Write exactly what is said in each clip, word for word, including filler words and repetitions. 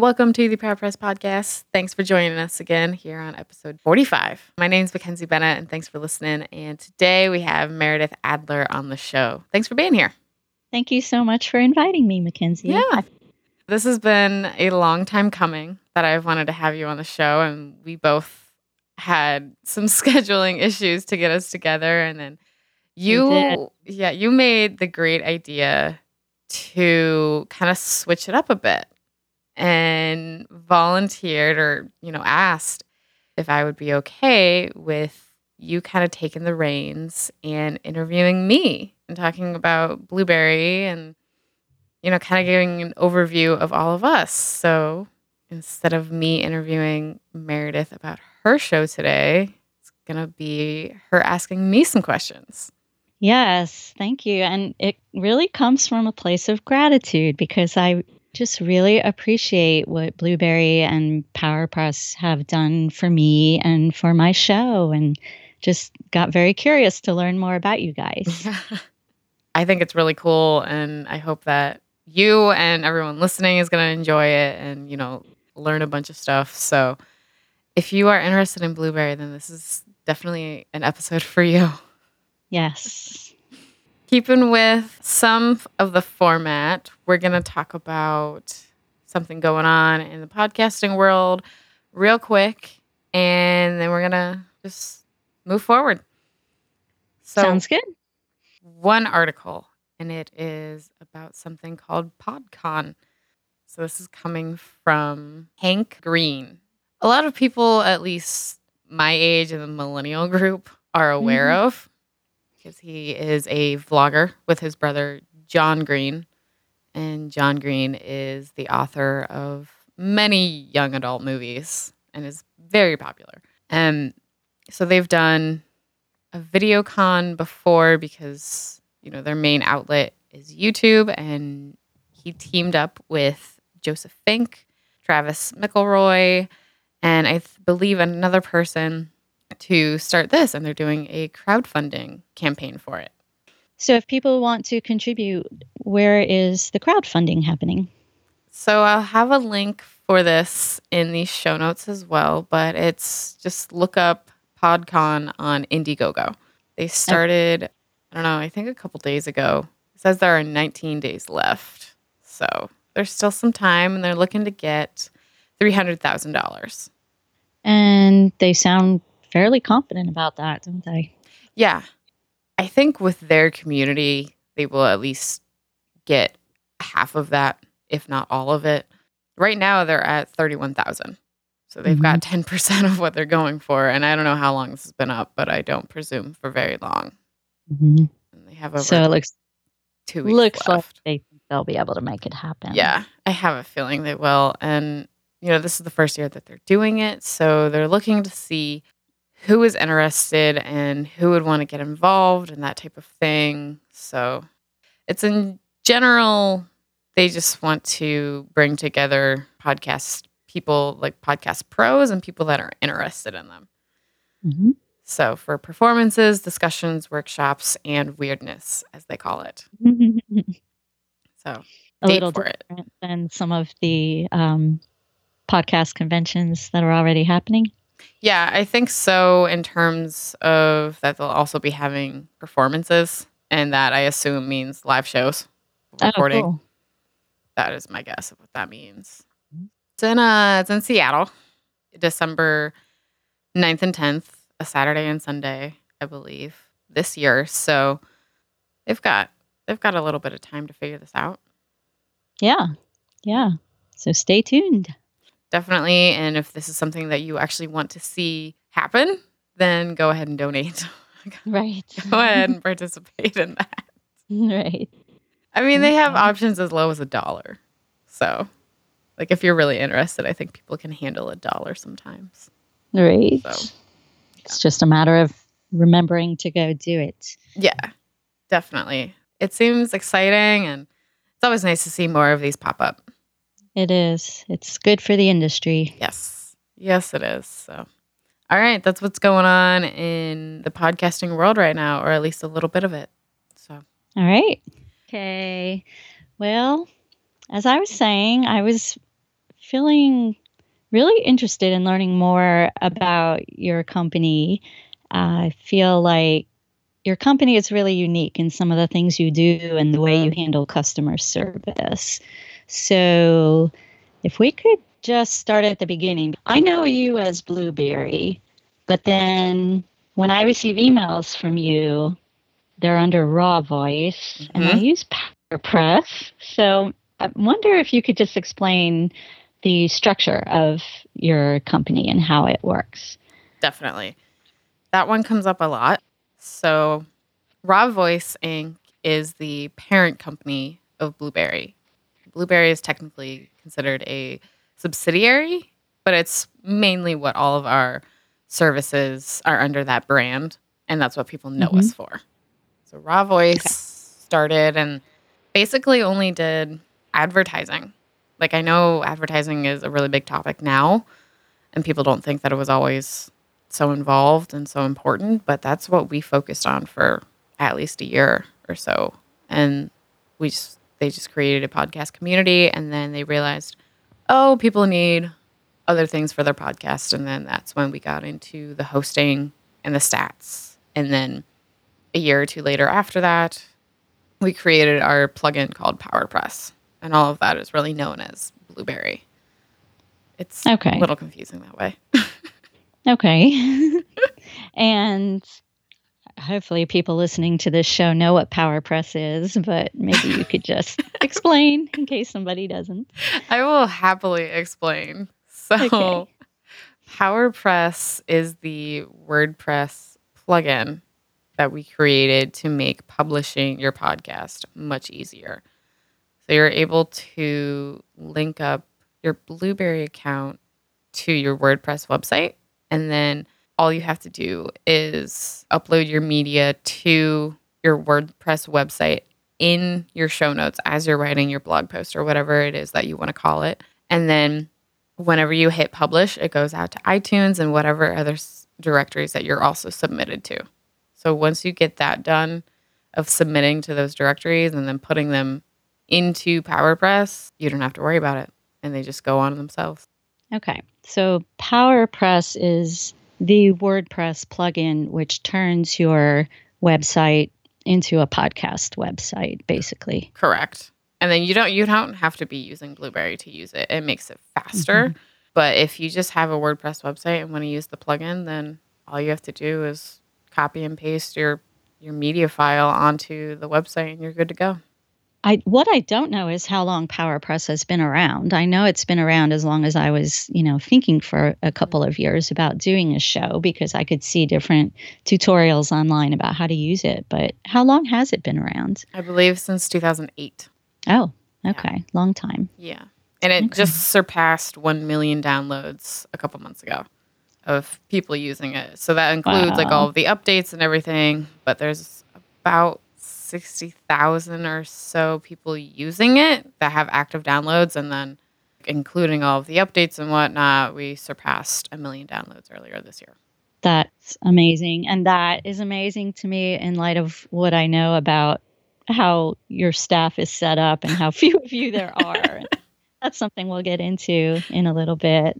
Welcome to the Proud Press Podcast. Thanks for joining us again here on episode forty-five. My name is Mackenzie Bennett, and thanks for listening. And today we have Meredith Adler on the show. Thanks for being here. Thank you so much for inviting me, Mackenzie. Yeah. This has been a long time coming that I've wanted to have you on the show, and we both had some scheduling issues to get us together. And then you, yeah, you made the great idea to kind of switch it up a bit and volunteered or, you know, asked if I would be okay with you kind of taking the reins and interviewing me and talking about Blueberry and, you know, kind of giving an overview of all of us. So instead of me interviewing Meredith about her show today, it's going to be her asking me some questions. Yes, thank you. And it really comes from a place of gratitude because I just really appreciate what Blueberry and PowerPress have done for me and for my show, and just got very curious to learn more about you guys. I think it's really cool, and I hope that you and everyone listening is going to enjoy it and, you know, learn a bunch of stuff. So if you are interested in Blueberry, then this is definitely an episode for you. Yes. Keeping with some of the format, we're going to talk about something going on in the podcasting world real quick, and then we're going to just move forward. So, sounds good. One article, and it is about something called PodCon. So this is coming from Hank Green. A lot of people, at least my age and the millennial group, are aware mm-hmm. of, because he is a vlogger with his brother, John Green. And John Green is the author of many young adult movies and is very popular. And so they've done a video con before because, you know, their main outlet is YouTube. And he teamed up with Joseph Fink, Travis McElroy, and I th- believe another person to start this, and they're doing a crowdfunding campaign for it. So if people want to contribute, where is the crowdfunding happening? So I'll have a link for this in the show notes as well, but it's just look up PodCon on Indiegogo. They started, okay. I don't know, I think a couple days ago. It says there are nineteen days left. So there's still some time, and they're looking to get three hundred thousand dollars. And they sound fairly confident about that, don't they? Yeah. I think with their community, they will at least get half of that, if not all of it. Right now, they're at thirty-one thousand. So they've mm-hmm. got ten percent of what they're going for. And I don't know how long this has been up, but I don't presume for very long. Mm-hmm. And they have over so it looks, two weeks looks left. like they think they'll be able to make it happen. Yeah, I have a feeling they will. And, you know, this is the first year that they're doing it. So they're looking to see who is interested and who would want to get involved and that type of thing. So it's in general, they just want to bring together podcast people, like podcast pros and people that are interested in them. Mm-hmm. So for performances, discussions, workshops, and weirdness, as they call it. So a little different it. than some of the um, podcast conventions that are already happening. Yeah, I think so, in terms of that they'll also be having performances, and that I assume means live shows, recording. Oh, cool. That is my guess of what that means. It's in, uh, it's in Seattle, December ninth and tenth, a Saturday and Sunday, I believe, this year. So they've got they've got a little bit of time to figure this out. Yeah, yeah. So stay tuned. Definitely. And if this is something that you actually want to see happen, then go ahead and donate. Right. Go ahead and participate in that. Right. I mean, they have options as low as a dollar. So, like, if you're really interested, I think people can handle a dollar sometimes. Right. So, yeah. It's just a matter of remembering to go do it. Yeah, definitely. It seems exciting, and it's always nice to see more of these pop up. It is. It's good for the industry. Yes. Yes, it is. So, all right. That's what's going on in the podcasting world right now, or at least a little bit of it. So, all right. Okay. Well, as I was saying, I was feeling really interested in learning more about your company. I feel like your company is really unique in some of the things you do and the way you handle customer service. So if we could just start at the beginning. I know you as Blueberry, but then when I receive emails from you, they're under Raw Voice, and I hmm use PowerPress. So I wonder if you could just explain the structure of your company and how it works. Definitely. That one comes up a lot. So Raw Voice Incorporated is the parent company of Blueberry. Blueberry is technically considered a subsidiary, but it's mainly what all of our services are under that brand, and that's what people know Mm-hmm. us for. So Raw Voice Okay. started and basically only did advertising. Like, I know advertising is a really big topic now, and people don't think that it was always so involved and so important, but that's what we focused on for at least a year or so. And we just, they just created a podcast community, and then they realized, oh, people need other things for their podcast. And then that's when we got into the hosting and the stats. And then a year or two later after that, we created our plugin called PowerPress. And all of that is really known as Blueberry. It's Okay. a little confusing that way. Okay. And hopefully people listening to this show know what PowerPress is, but maybe you could just explain in case somebody doesn't. I will happily explain. So, Okay. PowerPress is the WordPress plugin that we created to make publishing your podcast much easier. So, you're able to link up your Blueberry account to your WordPress website, and then all you have to do is upload your media to your WordPress website in your show notes as you're writing your blog post or whatever it is that you want to call it. And then whenever you hit publish, it goes out to iTunes and whatever other s- directories that you're also submitted to. So once you get that done of submitting to those directories and then putting them into PowerPress, you don't have to worry about it. And they just go on themselves. Okay. So PowerPress is the WordPress plugin which turns your website into a podcast website, basically. Correct. And then you don't you don't have to be using Blueberry to use it. It makes it faster. Mhm. But if you just have a WordPress website and want to use the plugin, then all you have to do is copy and paste your your media file onto the website and you're good to go. I what I don't know is how long PowerPress has been around. I know it's been around as long as I was, you know, thinking for a couple of years about doing a show because I could see different tutorials online about how to use it. But how long has it been around? I believe since two thousand eight. Oh, okay. Long time. Yeah. And it Okay. just surpassed one million downloads a couple months ago of people using it. So that includes like all Wow. of the updates and everything, but there's about sixty thousand or so people using it that have active downloads. And then including all of the updates and whatnot, we surpassed a million downloads earlier this year. That's amazing. And that is amazing to me in light of what I know about how your staff is set up and how few of you there are. That's something we'll get into in a little bit.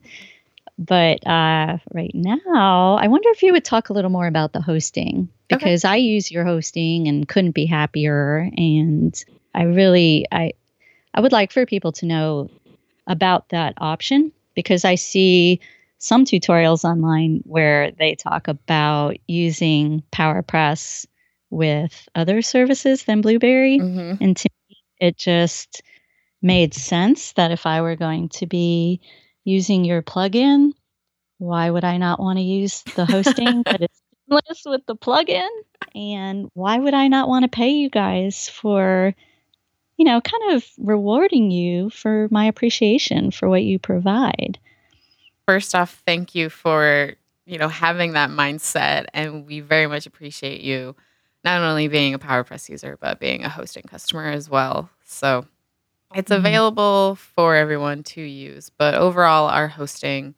But uh, right now, I wonder if you would talk a little more about the hosting Okay. because I use your hosting and couldn't be happier. And I really, I, I would like for people to know about that option because I see some tutorials online where they talk about using PowerPress with other services than Blueberry. hmm And to me, it just made sense that if I were going to be using your plugin, why would I not want to use the hosting that is seamless with the plugin? And why would I not want to pay you guys for, you know, kind of rewarding you for my appreciation for what you provide? First off, thank you for, you know, having that mindset. And we very much appreciate you not only being a PowerPress user, but being a hosting customer as well. So it's Mhm. available for everyone to use. But overall, our hosting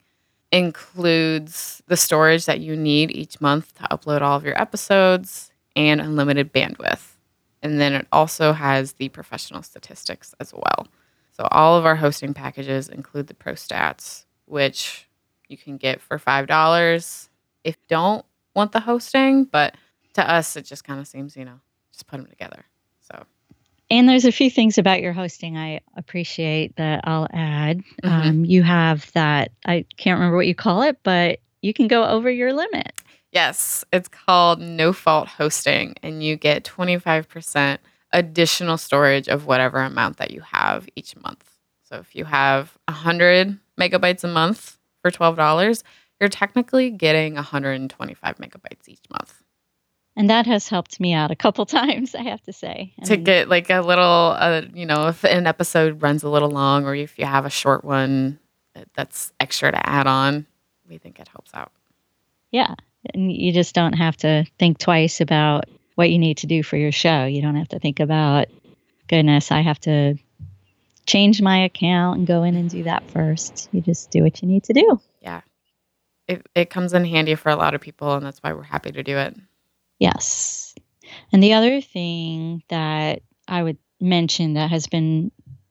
includes the storage that you need each month to upload all of your episodes and unlimited bandwidth. And then it also has the professional statistics as well. So all of our hosting packages include the Pro Stats, which you can get for five dollars if you don't want the hosting. But to us, it just kind of seems, you know, just put them together. So. And there's a few things about your hosting I appreciate that I'll add. Mm-hmm. Um, you have that, I can't remember what you call it, but you can go over your limit. Yes, it's called No Fault Hosting, and you get twenty-five percent additional storage of whatever amount that you have each month. So if you have one hundred megabytes a month for twelve dollars, you're technically getting one hundred twenty-five megabytes each month. And that has helped me out a couple times, I have to say. To And get like a little, uh, you know, if an episode runs a little long or if you have a short one that's extra to add on, we think it helps out. Yeah. And you just don't have to think twice about what you need to do for your show. You don't have to think about, goodness, I have to change my account and go in and do that first. You just do what you need to do. Yeah. It, it comes in handy for a lot of people, and that's why we're happy to do it. Yes. And the other thing that I would mention that has been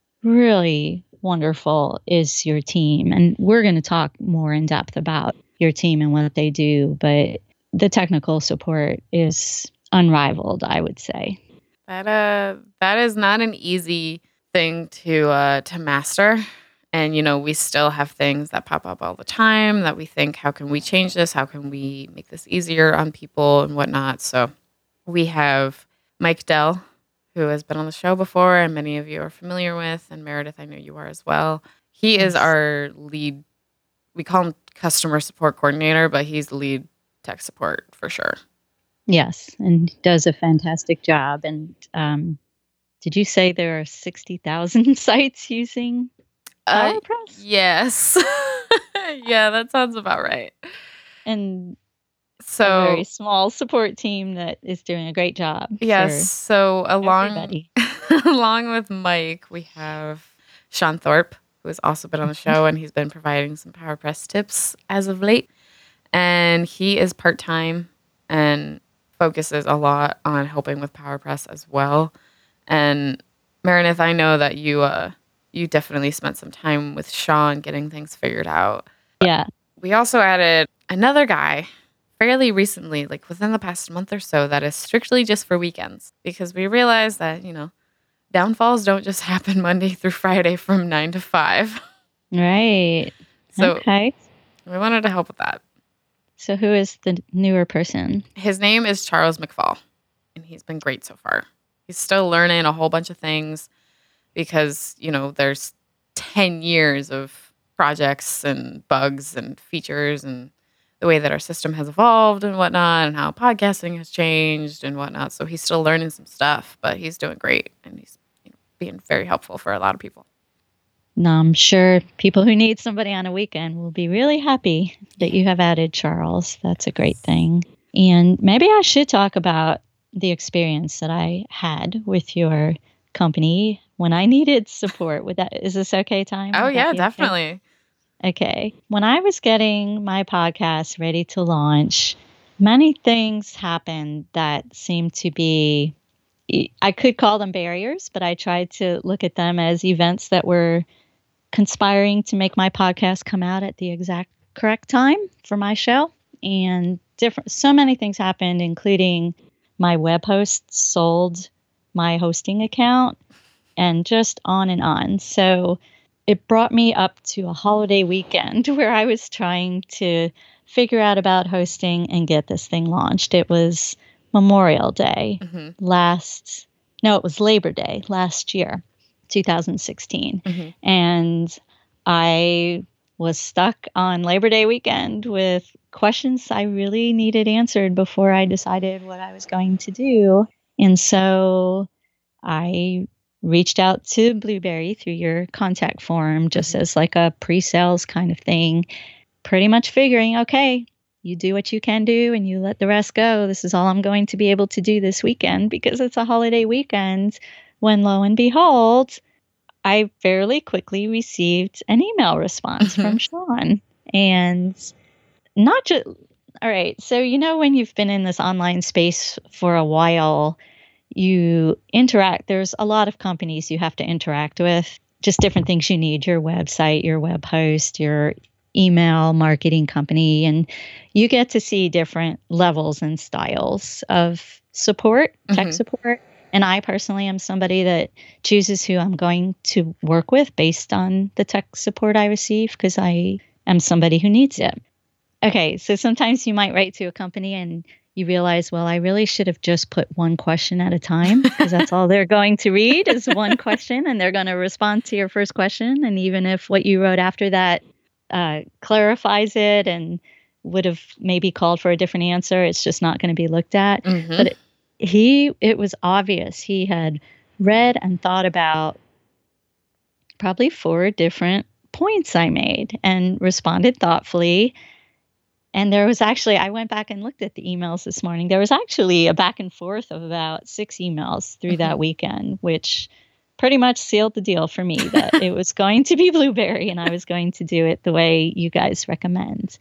really wonderful is your team. And we're going to talk more in depth about your team and what they do, but the technical support is unrivaled, I would say. That uh that is not an easy thing to uh to master. And you know, we still have things that pop up all the time that we think, how can we change this? How can we make this easier on people and whatnot? So we have Mike Dell, who has been on the show before and many of you are familiar with, and Meredith, I know you are as well. He is our lead, we call him customer support coordinator, but he's the lead tech support for sure. Yes, and does a fantastic job. And um, did you say there are sixty thousand sites using PowerPress? Uh, yes. Yeah, that sounds about right. And so a very small support team that is doing a great job. Yes. So along everybody. along with Mike, we have Sean Thorpe, who has also been on the show, and he's been providing some PowerPress tips as of late. And he is part-time and focuses a lot on helping with PowerPress as well. And Meredith, I know that you uh, you definitely spent some time with Sean getting things figured out. Yeah. We also added another guy fairly recently, like within the past month or so, that is strictly just for weekends, because we realized that, you know, downfalls don't just happen Monday through Friday from nine to five. Right. So okay. We wanted to help with that. So who is the newer person? His name is Charles McFall, and he's been great so far. He's still learning a whole bunch of things because, you know, there's ten years of projects and bugs and features and the way that our system has evolved and whatnot, and how podcasting has changed and whatnot. So he's still learning some stuff, but he's doing great, and he's, you know, being very helpful for a lot of people. No, I'm sure people who need somebody on a weekend will be really happy that you have added Charles. That's a great thing. And maybe I should talk about the experience that I had with your company when I needed support. Would that, is this okay time? Oh, Would yeah, that be definitely. Okay? Okay. When I was getting my podcast ready to launch, many things happened that seemed to be, I could call them barriers, but I tried to look at them as events that were conspiring to make my podcast come out at the exact correct time for my show. And different, so many things happened, including my web host sold my hosting account and just on and on. So it brought me up to a holiday weekend where I was trying to figure out about hosting and get this thing launched. It was Memorial Day mm-hmm. last, no, it was Labor Day last year. twenty sixteen. Mm-hmm. And I was stuck on Labor Day weekend with questions I really needed answered before I decided what I was going to do. And so I reached out to Blueberry through your contact form, just mm-hmm. as like a pre-sales kind of thing, pretty much figuring, okay, you do what you can do and you let the rest go. This is all I'm going to be able to do this weekend because it's a holiday weekend. When lo and behold, I fairly quickly received an email response mm-hmm. from Sean. And not just, all right, so you know when you've been in this online space for a while, you interact, there's a lot of companies you have to interact with just different things you need, your website, your web host, your email marketing company, and you get to see different levels and styles of support, tech Mhm. support. And I personally am somebody that chooses who I'm going to work with based on the tech support I receive because I am somebody who needs it. Okay, so sometimes you might write to a company and you realize, well, I really should have just put one question at a time because that's all they're going to read is one question and they're going to respond to your first question. And even if what you wrote after that uh, clarifies it and would have maybe called for a different answer, it's just not going to be looked at. Mhm. But it, he, it was obvious he had read and thought about probably four different points I made and responded thoughtfully. And there was actually, I went back and looked at the emails this morning. There was actually a back and forth of about six emails through that weekend, which pretty much sealed the deal for me that it was going to be Blueberry and I was going to do it the way you guys recommend.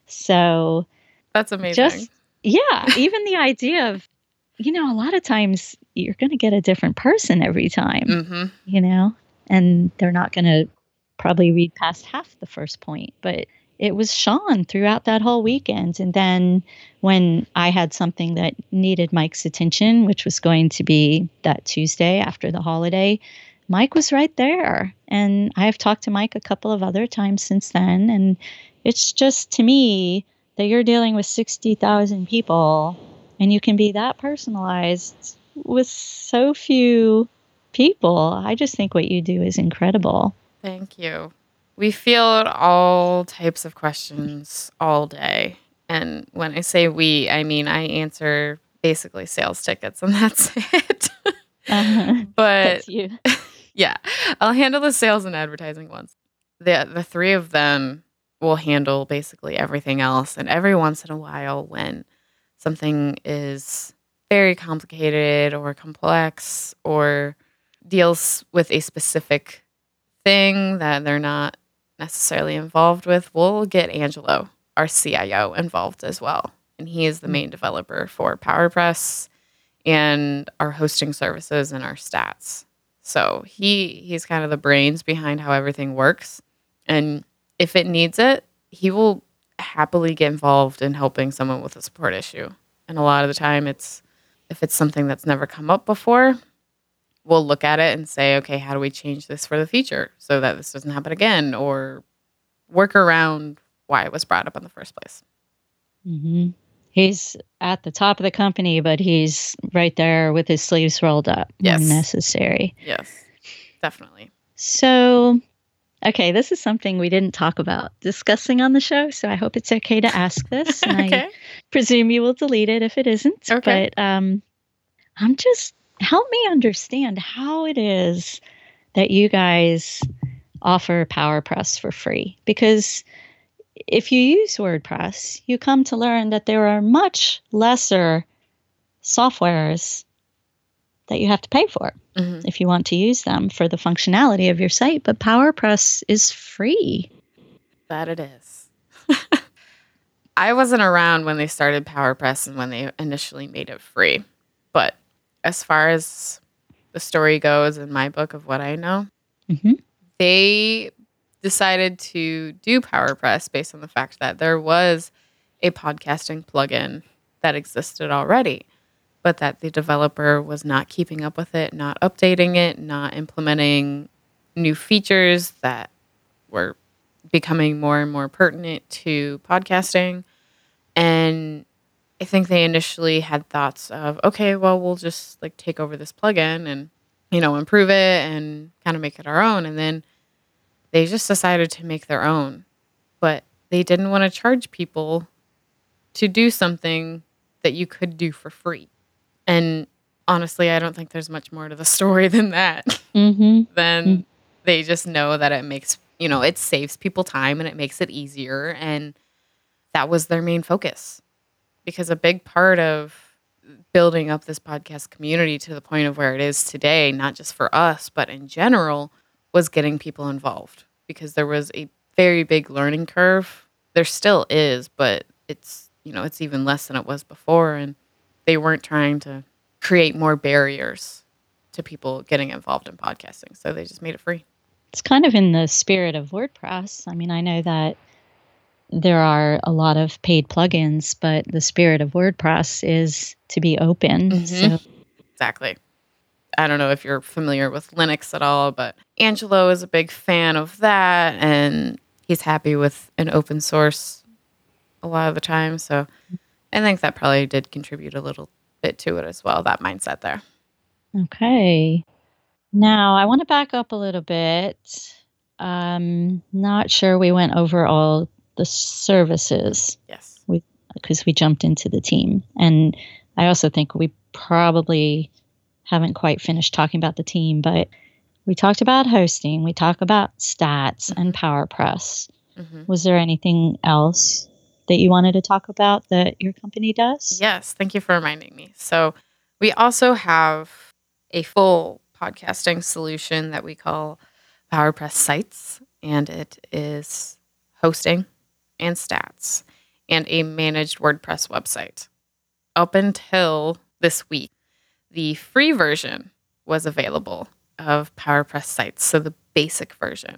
So That's amazing. just, yeah, even the idea of, you know, a lot of times you're going to get a different person every time, Mhm. you know, and they're not going to probably read past half the first point, but it was Sean throughout that whole weekend. And then when I had something that needed Mike's attention, which was going to be that Tuesday after the holiday, Mike was right there. And I have talked to Mike a couple of other times since then. And it's just to me that you're dealing with sixty thousand people and you can be that personalized with so few people. I just think what you do is incredible. Thank you. We field all types of questions all day. And when I say we, I mean I answer basically sales tickets and that's it. Uh-huh. But That's you. yeah, I'll handle the sales and advertising ones. The the three of them will handle basically everything else. And every once in a while when something is very complicated or complex or deals with a specific thing that they're not necessarily involved with, we'll get Angelo, our C I O, involved as well. And he is the main developer for PowerPress and our hosting services and our stats. So he he's kind of the brains behind how everything works. And if it needs it, he will happily get involved in helping someone with a support issue. And a lot of the time it's if it's something that's never come up before, we'll look at it and say, okay, how do we change this for the future so that this doesn't happen again, or work around why it was brought up in the first place. Mm-hmm. He's at the top of the company, but he's right there with his sleeves rolled up Yes. when necessary. Yes, definitely. So, okay, this is something we didn't talk about discussing on the show, so I hope it's okay to ask this. And Okay. I presume you will delete it if it isn't. Okay. But um, I'm just, help me understand how it is that you guys offer PowerPress for free. Because if you use WordPress, you come to learn that there are much lesser softwares that you have to pay for Mhm. if you want to use them for the functionality of your site. But PowerPress is free. That it is. I wasn't around when they started PowerPress and when they initially made it free. But as far as the story goes in my book of what I know, Mm-hmm. they decided to do PowerPress based on the fact that there was a podcasting plugin that existed already, but that the developer was not keeping up with it, not updating it, not implementing new features that were becoming more and more pertinent to podcasting. And I think they initially had thoughts of, okay, well, we'll just like take over this plugin and, you know, improve it and kind of make it our own. And then they just decided to make their own, but they didn't want to charge people to do something that you could do for free. And honestly, I don't think there's much more to the story than that. Mm-hmm. Then Mm. they just know that it makes, you know, it saves people time and it makes it easier. And that was their main focus. Because a big part of building up this podcast community to the point of where it is today, not just for us, but in general, was getting people involved. Because there was a very big learning curve. There still is, but it's, you know, it's even less than it was before. And they weren't trying to create more barriers to people getting involved in podcasting. So they just made it free. it's kind of in the spirit of WordPress. I mean, I know that there are a lot of paid plugins, but the spirit of WordPress is to be open. Mhm. So Exactly. I don't know if you're familiar with Linux at all, but Angelo is a big fan of that, and he's happy with an open source a lot of the time. So I think that probably did contribute a little bit to it as well, that mindset there. okay. Now, I want to back up a little bit. Um, not sure we went over all the services Yes. because we jumped into the team. And I also think we probably haven't quite finished talking about the team, but we talked about hosting, we talked about stats and PowerPress. hmm Was there anything else that you wanted to talk about that your company does? Yes. Thank you for reminding me. So we also have a full podcasting solution that we call PowerPress Sites, and it is hosting and stats and a managed WordPress website. Up until this week, the free version was available of PowerPress Sites, so the basic version.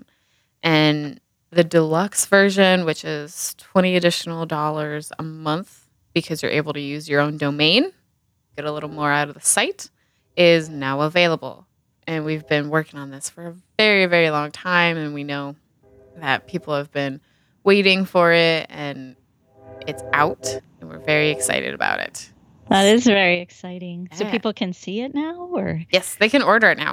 And the deluxe version, which is twenty additional dollars a month because you're able to use your own domain, get a little more out of the site, is now available. And we've been working on this for a very, very long time, and we know that people have been waiting for it, and it's out, and we're very excited about it. That is very exciting. So Yeah. people can see it now, or Yes, they can order it now.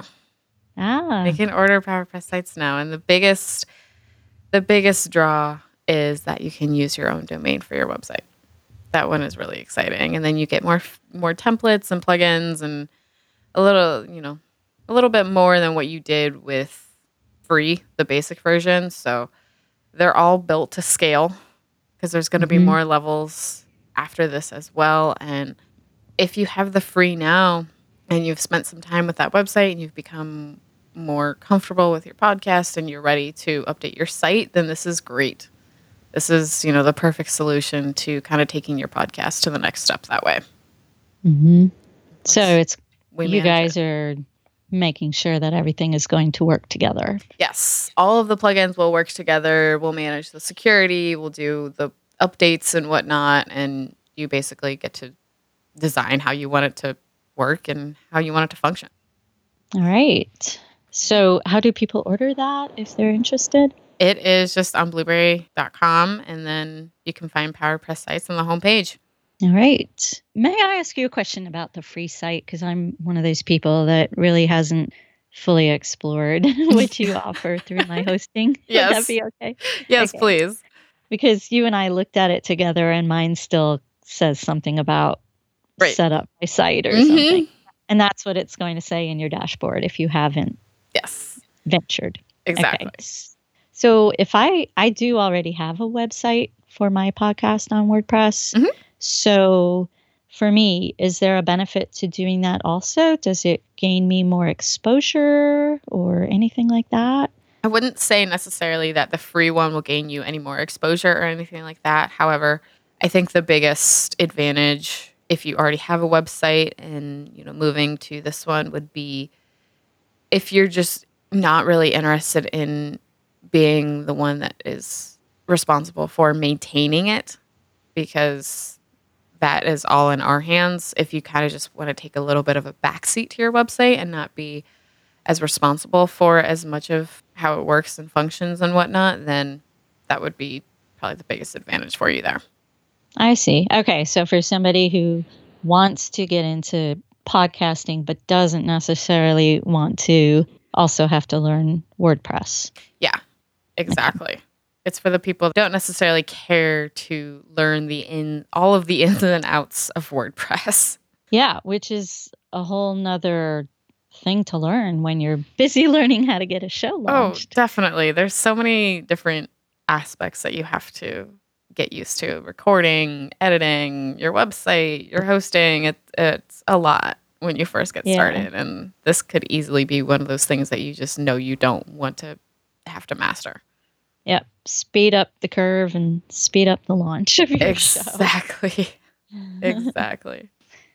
ah, They can order PowerPress Sites now, and the biggest, the biggest draw is that you can use your own domain for your website. That one is really exciting, and then you get more more templates and plugins, and a little, you know, a little bit more than what you did with free, the basic version. So they're all built to scale because there's going to be Mhm. more levels after this as well. And if you have the free now and you've spent some time with that website and you've become more comfortable with your podcast and you're ready to update your site, then this is great. This is, you know, the perfect solution to kind of taking your podcast to the next step that way. Mhm. So it's We you manage guys it. are making sure that everything is going to work together. Yes, all of the plugins will work together. We'll manage the security. We'll do the updates and whatnot, and you basically get to design how you want it to work and how you want it to function. All right. So how do people order that if they're interested? It is just on blueberry dot com, and then you can find PowerPress Sites on the homepage. All right. May I ask you a question about the free site? Because I'm one of those people that really hasn't fully explored what you offer through my hosting. Would Yes. that be okay? Yes, Okay. please. Because you and I looked at it together and mine still says something about Right. set up my site or Mhm. something. And that's what it's going to say in your dashboard if you haven't Yes, ventured. exactly. Okay. So if I I do already have a website for my podcast on WordPress. Mhm. So for me, is there a benefit to doing that also? Does it gain me more exposure or anything like that? I wouldn't say necessarily that the free one will gain you any more exposure or anything like that. However, I think the biggest advantage if you already have a website and, you know, moving to this one would be if you're just not really interested in being the one that is responsible for maintaining it, because that is all in our hands. If you kind of just want to take a little bit of a backseat to your website and not be as responsible for as much of how it works and functions and whatnot, then that would be probably the biggest advantage for you there. I see. Okay. So for somebody who wants to get into podcasting but doesn't necessarily want to also have to learn WordPress. Yeah, exactly. It's for the people that don't necessarily care to learn the in all of the ins and outs of WordPress. Yeah, which is a whole nother thing to learn when you're busy learning how to get a show launched. Oh, definitely. There's so many different aspects that you have to get used to. Recording, editing, your website, your hosting. It, it's a lot when you first get Yeah. started. And this could easily be one of those things that you just know you don't want to have to master. Yep. Speed up the curve and speed up the launch of your Exactly. show. Exactly.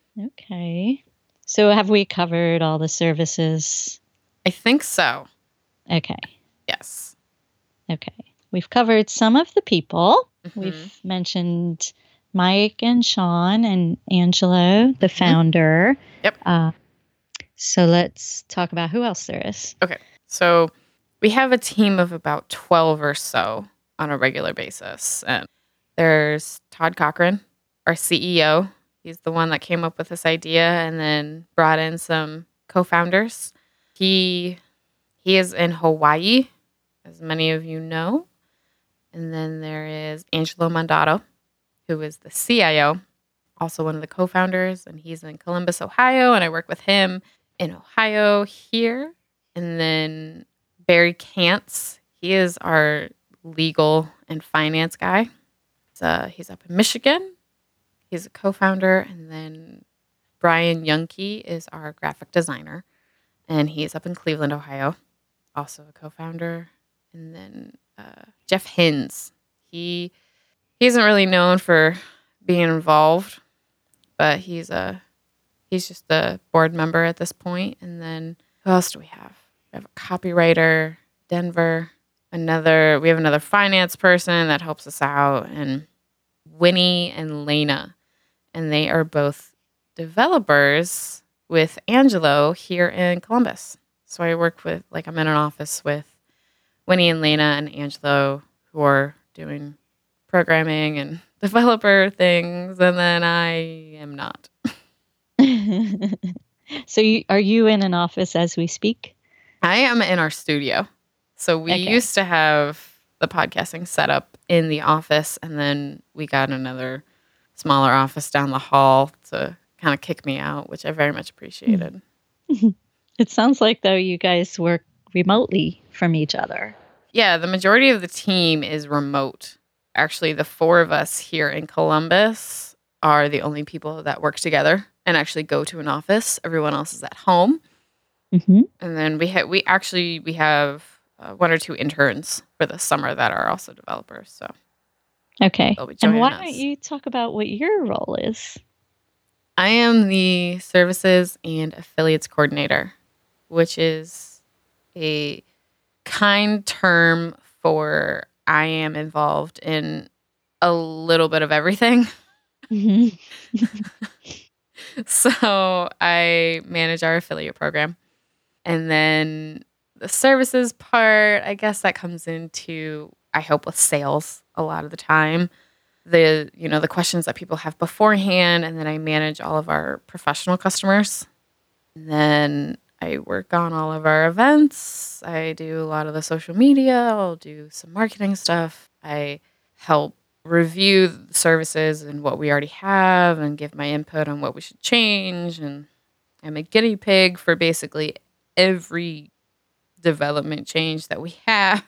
Okay. So have we covered all the services? I think so. Okay. Yes. Okay. We've covered some of the people. Mm-hmm. We've mentioned Mike and Sean and Angelo, the Mm-hmm. founder. Yep. Uh, so let's talk about who else there is. Okay. So we have a team of about twelve or so on a regular basis. And there's Todd Cochran, our C E O. He's the one that came up with this idea and then brought in some co-founders. He he is in Hawaii, as many of you know. And then there is Angelo Mandato, who is the C I O, also one of the co-founders, and he's in Columbus, Ohio, and I work with him in Ohio here. And then Barry Kantz, he is our legal and finance guy. Uh, he's up in Michigan. He's a co-founder. And then Brian Youngkey is our graphic designer, and he's up in Cleveland, Ohio, also a co-founder. And then uh, Jeff Hins, he he isn't really known for being involved, but he's a he's just a board member at this point. And then who else do we have? We have a copywriter, Denver. Another we have another finance person that helps us out, and Winnie and Lena, and they are both developers with Angelo here in Columbus. So I work with like I'm in an office with Winnie and Lena and Angelo, who are doing programming and developer things, and then I am not. So you, are you in an office as we speak? I am in our studio. So we Okay. used to have the podcasting set up in the office, and then we got another smaller office down the hall to kind of kick me out, which I very much appreciated. It sounds like, though, you guys work remotely from each other. Yeah, the majority of the team is remote. Actually, the four of us here in Columbus are the only people that work together and actually go to an office. Everyone else is at home. Mm-hmm. And then we ha- we actually we have uh, one or two interns for the summer that are also developers. So Okay. they'll be And joining why us. don't you talk about what your role is? I am the services and affiliates coordinator, which is a kind term for I am involved in a little bit of everything. Mm-hmm. So I manage our affiliate program. And then the services part, I guess that comes into I help with sales a lot of the time. The you know the questions that people have beforehand, and then I manage all of our professional customers. And then I work on all of our events. I do a lot of the social media. I'll do some marketing stuff. I help review the services and what we already have and give my input on what we should change. And I'm a guinea pig for basically every development change that we have.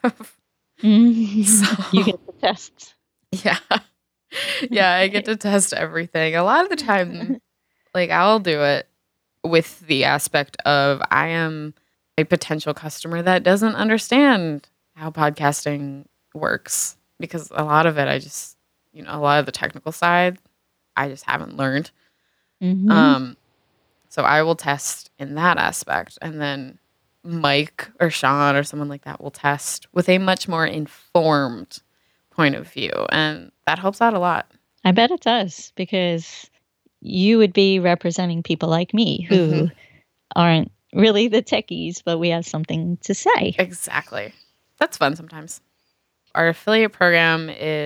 Mm-hmm. So, You get the tests. yeah. Yeah, I get to test everything. A lot of the time, like I'll do it with the aspect of I am a potential customer that doesn't understand how podcasting works, because a lot of it I just, you know, a lot of the technical side I just haven't learned. Mm-hmm. Um, so I will test in that aspect, and then Mike or Sean or someone like that will test with a much more informed point of view, and that helps out a lot. I bet it does, because you would be representing people like me who Mhm. aren't really the techies, but we have something to say. Exactly. That's fun sometimes. Our affiliate program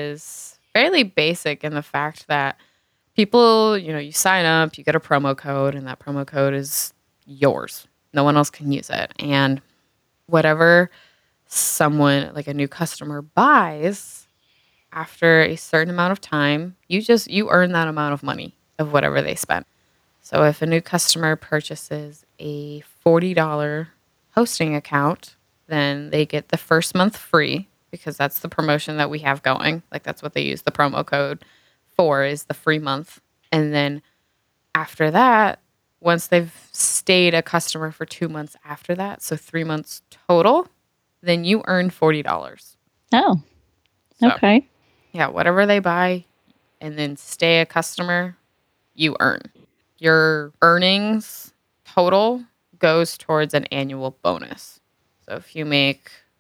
is fairly basic in the fact that people, you know, you sign up, you get a promo code, and that promo code is yours. No one else can use it. And whatever someone, like a new customer, buys after a certain amount of time, you just, you earn that amount of money of whatever they spent. So if a new customer purchases a forty dollars hosting account, then they get the first month free, because that's the promotion that we have going. Like that's what they use the promo code for, is the free month. And then after that, once they've stayed a customer for two months after that, so three months total, then you earn forty dollars. Oh, So, okay. yeah, whatever they buy and then stay a customer, you earn. Your earnings total goes towards an annual bonus. So if you make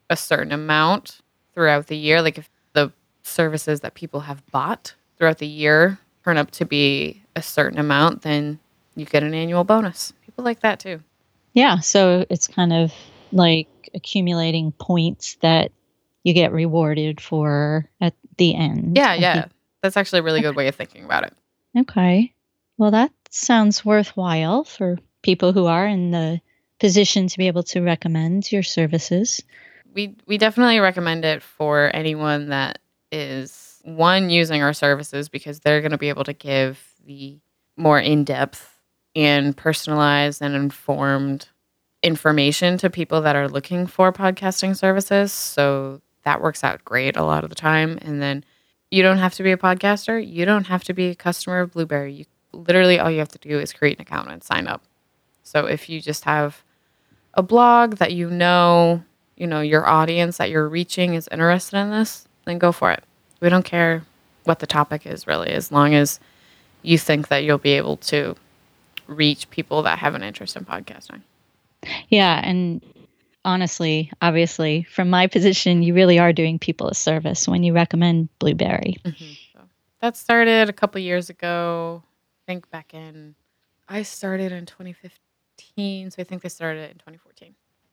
a certain amount throughout the year. Like if the services that people have bought throughout the year turn up to be a certain amount, then you get an annual bonus. People like that too. Yeah. So it's kind of like accumulating points that you get rewarded for at the end. Yeah, I yeah. think. That's actually a really good way of thinking about it. Okay. Well, that sounds worthwhile for people who are in the position to be able to recommend your services. We we definitely recommend it for anyone that is one using our services because they're going to be able to give the more in-depth and personalized and informed information to people that are looking for podcasting services. So that works out great a lot of the time. And then you don't have to be a podcaster. You don't have to be a customer of Blueberry. You literally all you have to do is create an account and sign up. So if you just have a blog that you know, you know, your audience that you're reaching is interested in this, then go for it. We don't care what the topic is really, as long as you think that you'll be able to reach people that have an interest in podcasting. Yeah. And honestly, obviously, from my position, you really are doing people a service when you recommend Blueberry. Mm-hmm. So that started a couple years ago. I think back in, I started in twenty fifteen, so I think they started it in twenty fourteen.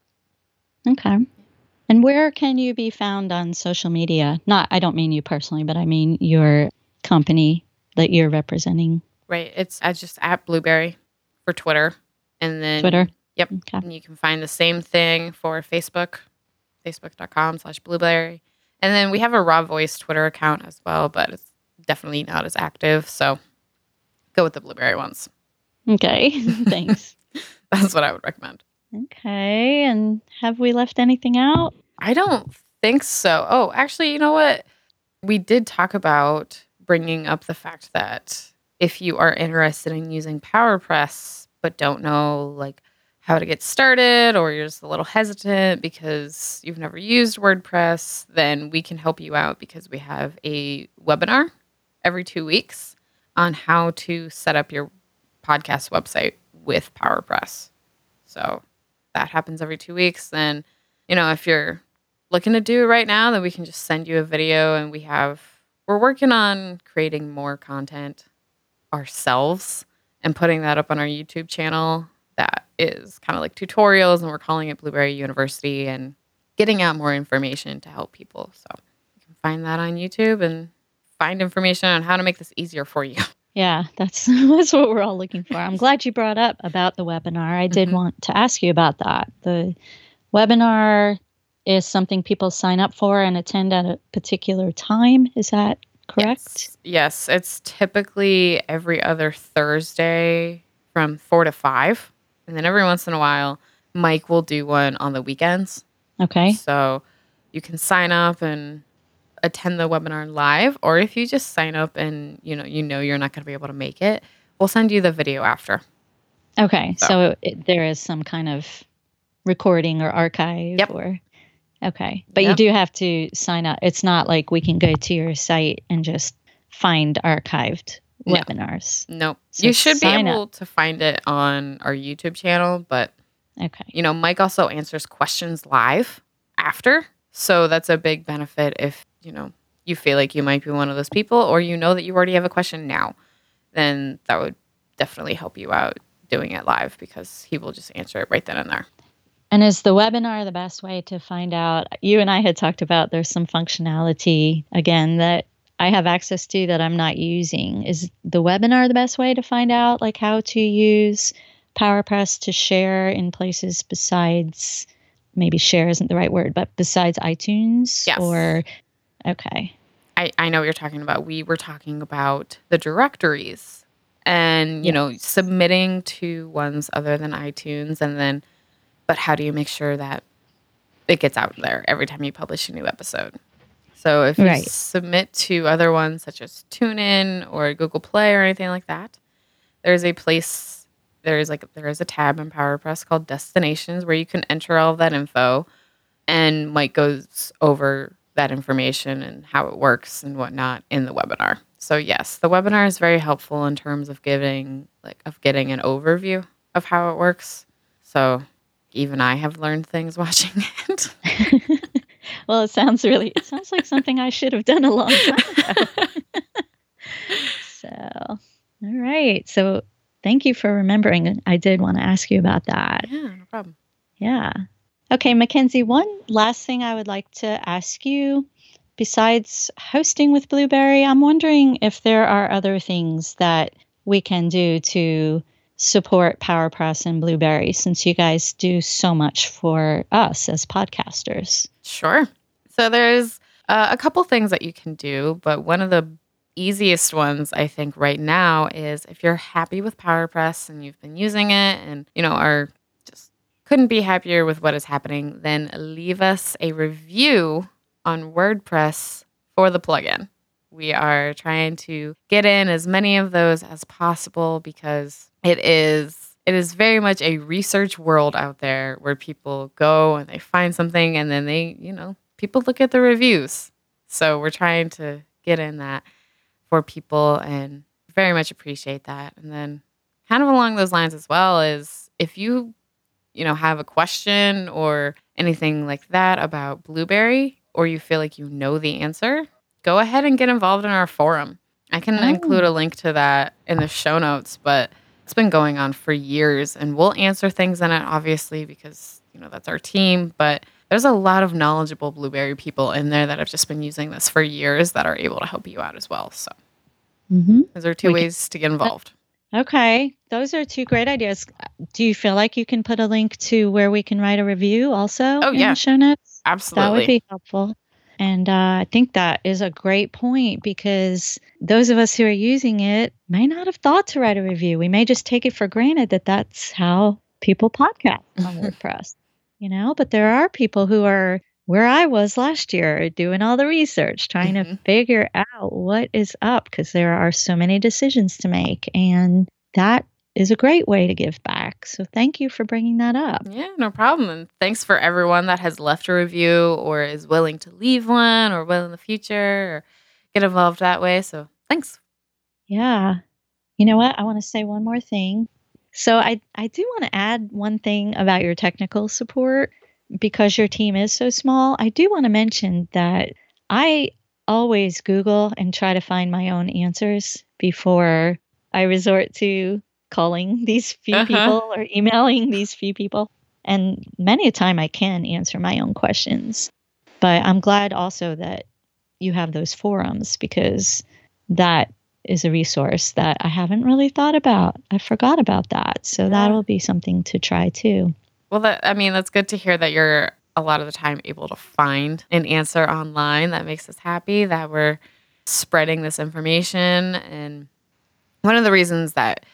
Okay. And where can you be found on social media? Not, I don't mean you personally, but I mean your company that you're representing. Right. It's at just at Blueberry for Twitter. And then Twitter. Yep. Okay. And you can find the same thing for Facebook, facebook.com slash Blueberry. And then we have a Raw Voice Twitter account as well, but it's definitely not as active. So go with the Blueberry ones. Okay. Thanks. That's what I would recommend. Okay. And have we left anything out? I don't think so. Oh, actually, you know what? We did talk about bringing up the fact that if you are interested in using PowerPress but don't know like how to get started, or you're just a little hesitant because you've never used WordPress, then we can help you out because we have a webinar every two weeks on how to set up your podcast website with PowerPress. So that happens every two weeks. Then, you know, if you're looking to do it right now, then we can just send you a video, and we have, we're working on creating more content ourselves and putting that up on our YouTube channel. That is kind of like tutorials, and we're calling it Blueberry University, and getting out more information to help people. So you can find that on YouTube and find information on how to make this easier for you. Yeah, that's that's what we're all looking for. I'm glad you brought up about the webinar. I did Mhm. want to ask you about that. The webinar is something people sign up for and attend at a particular time. Is that correct? Yes. Yes, it's typically every other Thursday from four to five. And then every once in a while, Mike will do one on the weekends. Okay. So you can sign up and attend the webinar live, or if you just sign up and you know you know you're not going to be able to make it, we'll send you the video after. Okay. So- So, it, there is some kind of recording or archive Yep. or okay. But you Yep. do have to sign up. It's not like we can go to your site and just find archived No. webinars. Nope. So You should be sign up. able to find it on our YouTube channel, but Okay. you know, Mike also answers questions live after. So that's a big benefit if, you know, you feel like you might be one of those people, or you know that you already have a question now, then that would definitely help you out doing it live because he will just answer it right then and there. And is the webinar the best way to find out? You and I had talked about there's some functionality, again, that I have access to that I'm not using. Is the webinar the best way to find out, like how to use PowerPress to share in places besides, maybe share isn't the right word, but besides iTunes? Yes. Or, okay. I, I know what you're talking about. We were talking about the directories and, you know, Yes. submitting to ones other than iTunes. And then, but how do you make sure that it gets out there every time you publish a new episode? So if you Right. submit to other ones such as TuneIn or Google Play or anything like that, there's a place, there is like, there is a tab in PowerPress called Destinations where you can enter all of that info, and Mike goes over that information and how it works and whatnot in the webinar. So yes, the webinar is very helpful in terms of giving like of getting an overview of how it works. So even I have learned things watching it. Well, it sounds really, it sounds like something I should have done a long time ago. So, all right. So thank you for remembering. I did want to ask you about that. Yeah, no problem. Yeah. Okay, Mackenzie, one last thing I would like to ask you. Besides hosting with Blueberry, I'm wondering if there are other things that we can do to support PowerPress and Blueberry, since you guys do so much for us as podcasters. Sure. So there's uh, a couple things that you can do, but one of the easiest ones I think right now is if you're happy with PowerPress and you've been using it and, you know, are just couldn't be happier with what is happening, then leave us a review on WordPress for the plugin. We are trying to get in as many of those as possible because it is it is very much a research world out there where people go and they find something and then they, you know, people look at the reviews. So we're trying to get in that for people and very much appreciate that. And then kind of along those lines as well is if you, you know, have a question or anything like that about Blueberry, or you feel like you know the answer, go ahead and get involved in our forum. I can Oh. include a link to that in the show notes, but it's been going on for years and we'll answer things in it, obviously, because, you know, that's our team. But there's a lot of knowledgeable Blueberry people in there that have just been using this for years that are able to help you out as well. So Mm-hmm. those are two We can- ways to get involved. Okay, those are two great ideas. Do you feel like you can put a link to where we can write a review also Oh, in yeah. the show notes? Absolutely. That would be helpful. And uh, I think that is a great point because those of us who are using it may not have thought to write a review. We may just take it for granted that that's how people podcast on WordPress, you know, but there are people who are where I was last year doing all the research, trying to Mhm. figure out what is up because there are so many decisions to make. And that is a great way to give back. So thank you for bringing that up. Yeah, no problem. And thanks for everyone that has left a review or is willing to leave one or will in the future or get involved that way. So thanks. Yeah. You know what? I want to say one more thing. So I, I do want to add one thing about your technical support because your team is so small. I do want to mention that I always Google and try to find my own answers before I resort to calling these few Uh-huh. people or emailing these few people. And many a time I can answer my own questions. But I'm glad also that you have those forums because that is a resource that I haven't really thought about. I forgot about that. So Yeah. that'll be something to try too. Well, that, I mean, that's good to hear that you're a lot of the time able to find an answer online. That makes us happy that we're spreading this information. And one of the reasons that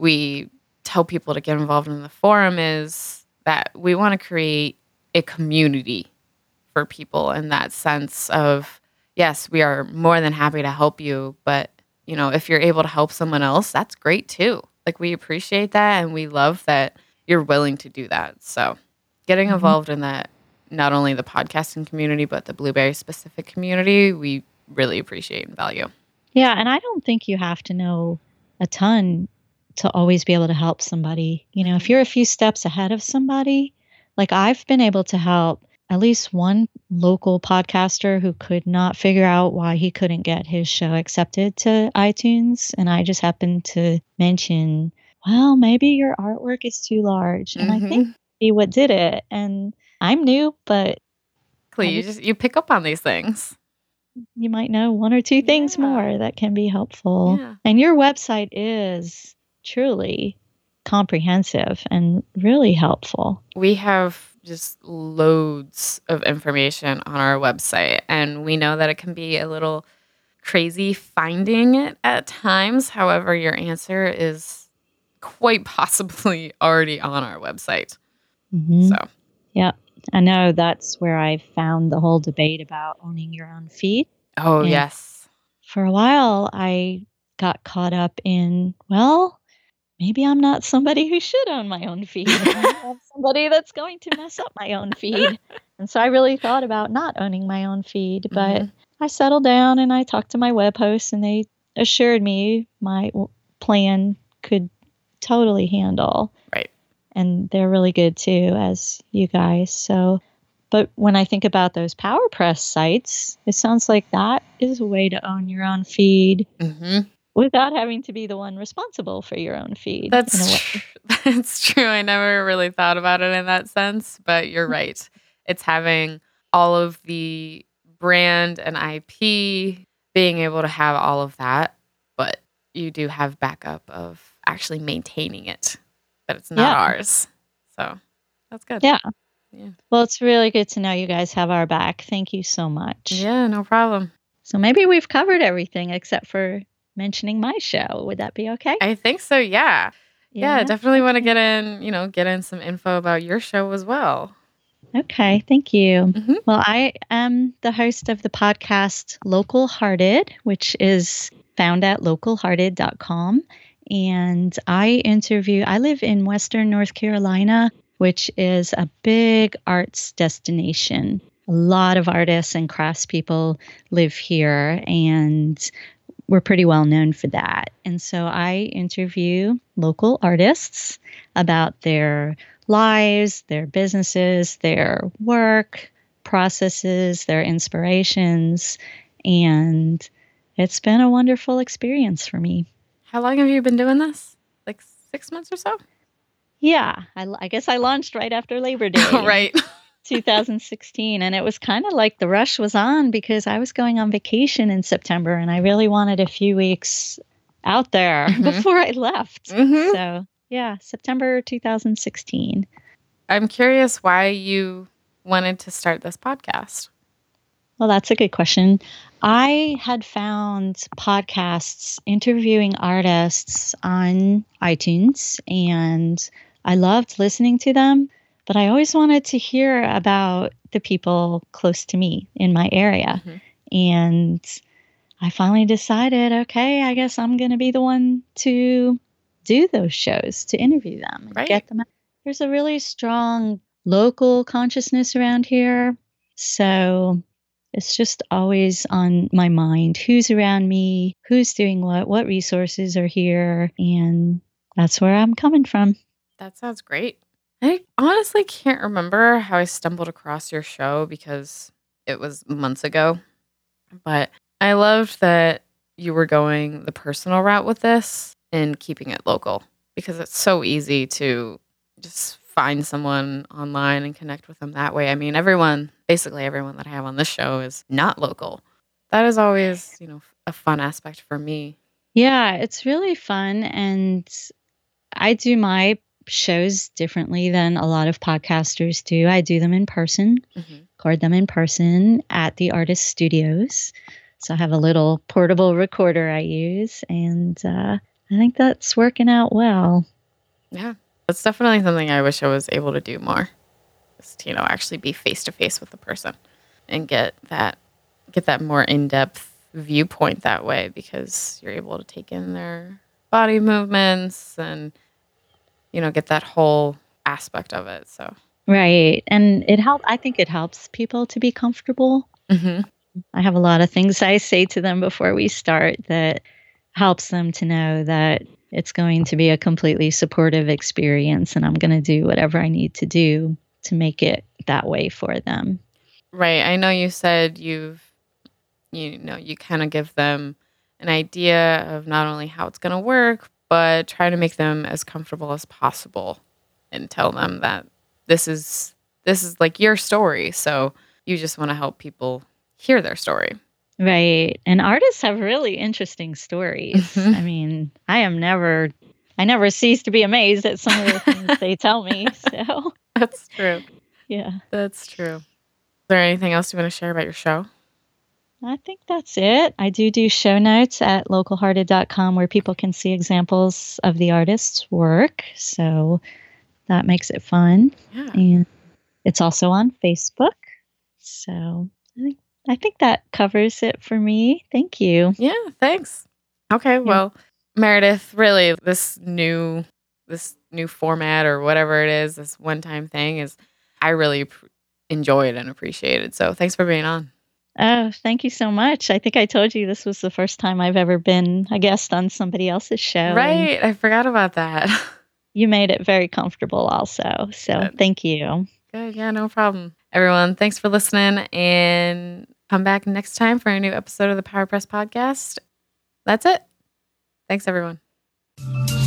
we tell people to get involved in the forum is that we want to create a community for people in that sense of, yes, we are more than happy to help you, but you know, if you're able to help someone else, that's great too. Like we appreciate that and we love that you're willing to do that. So getting Mhm. involved in that, not only the podcasting community, but the Blueberry specific community, we really appreciate and value. Yeah. And I don't think you have to know a ton to always be able to help somebody. You know, if you're a few steps ahead of somebody, like I've been able to help at least one local podcaster who could not figure out why he couldn't get his show accepted to iTunes. And I just happened to mention, well, maybe your artwork is too large. And I think maybe what did it. And I'm new, but Exactly. You just you pick up on these things. you might know one or two things Yeah. more that can be helpful. Yeah. And your website is truly comprehensive and really helpful. We have just loads of information on our website, and we know that it can be a little crazy finding it at times. However, your answer is quite possibly already on our website. Mhm. So, Yeah, I know that's where I found the whole debate about owning your own feed. oh, And yes. for a while, I got caught up in, well, maybe I'm not somebody who should own my own feed. I'm somebody that's going to mess up my own feed. And so I really thought about not owning my own feed. But Mhm. I settled down and I talked to my web hosts, and they assured me my w- plan could totally handle. Right. And they're really good too, as you guys. So But when I think about those PowerPress sites, it sounds like that is a way to own your own feed Mm-hmm. without having to be the one responsible for your own feed. That's in a way. tr- that's true. I never really thought about it in that sense, but you're right. It's having all of the brand and I P, being able to have all of that, but you do have backup of actually maintaining it, but it's not Yeah. ours. So that's good. Yeah. Yeah. Well, it's really good to know you guys have our back. Thank you so much. Yeah, no problem. So maybe we've covered everything except for mentioning my show. Would that be okay? I think so. Yeah. Yeah, definitely want to get in, you know, get in some info about your show as well. Okay, thank you. Mhm. Well, I am the host of the podcast Local Hearted, which is found at local hearted dot com. And I interview, I live in Western North Carolina, which is a big arts destination. A lot of artists and craftspeople live here, and we're pretty well known for that. And so I interview local artists about their lives, their businesses, their work processes, their inspirations. And it's been a wonderful experience for me. How long have you been doing this? Like six months or so? Yeah, I, I guess I launched right after Labor Day. Right. two thousand sixteen. And it was kind of like the rush was on because I was going on vacation in September and I really wanted a few weeks out there Mhm. before I left. Mhm. So, yeah, September two thousand sixteen. I'm curious why you wanted to start this podcast. Well, that's a good question. I had found podcasts interviewing artists on iTunes and I loved listening to them. But I always wanted to hear about the people close to me in my area. Mhm. And I finally decided, okay, I guess I'm going to be the one to do those shows, to interview them and Right. get them out. There's a really strong local consciousness around here. So it's just always on my mind. Who's around me? Who's doing what? What resources are here? And that's where I'm coming from. That sounds great. I honestly can't remember how I stumbled across your show because it was months ago. But I loved that you were going the personal route with this and keeping it local because it's so easy to just find someone online and connect with them that way. I mean, everyone, basically everyone that I have on this show is not local. That is always, you know, a fun aspect for me. Yeah, it's really fun. And I do my shows differently than a lot of podcasters do. I do them in person, Mhm. record them in person at the artist studios. So I have a little portable recorder I use, and uh, I think that's working out well. Yeah, that's definitely something I wish I was able to do more. Just, you know, actually be face to face with the person and get that get that more in-depth viewpoint that way because you're able to take in their body movements and, you know, get that whole aspect of it. So, Right. And it help I think it helps people to be comfortable. mhm. I have a lot of things I say to them before we start that helps them to know that it's going to be a completely supportive experience and I'm going to do whatever I need to do to make it that way for them. Right. I know you said you've, you know, you kind of give them an idea of not only how it's going to work, but try to make them as comfortable as possible and tell them that this is this is like your story. So you just want to help people hear their story. Right. And artists have really interesting stories. Mhm. I mean, I am never I never cease to be amazed at some of the things they tell me. So, That's true. yeah. That's true. Is there anything else you want to share about your show? I think that's it. I do do show notes at local hearted dot com where people can see examples of the artist's work. So that makes it fun. Yeah. And it's also on Facebook. So I think I think that covers it for me. Thank you. Yeah, thanks. Okay, well, Meredith, really this new this new format or whatever it is, this one-time thing is I really pr- enjoyed and appreciated. So, thanks for being on. Oh, thank you so much. I think I told you this was the first time I've ever been a guest on somebody else's show. and Right, I forgot about that. You made it very comfortable also. So Good. thank you. Good, yeah, no problem. Everyone, thanks for listening, and come back next time for a new episode of the PowerPress podcast. That's it. Thanks, everyone.